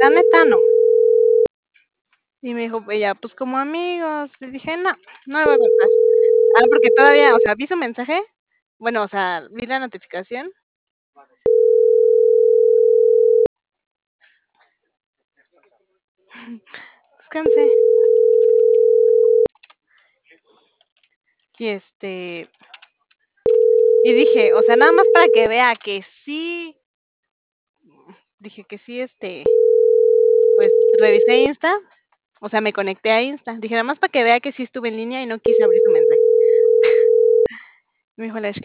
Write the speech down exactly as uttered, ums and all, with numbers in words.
la neta no. Y me dijo ella: "Pues como amigos", y dije: "No, no le voy a contestar". Ah, porque todavía, o sea, vi su mensaje, bueno, o sea, vi la notificación. Descanse. Y, este y dije, o sea, nada más para que vea que sí dije que sí, este pues, revisé Insta, o sea, me conecté a Insta. Dije: "Nada más para que vea que sí estuve en línea y no quise abrir su mensaje". Me dijo: "La es que"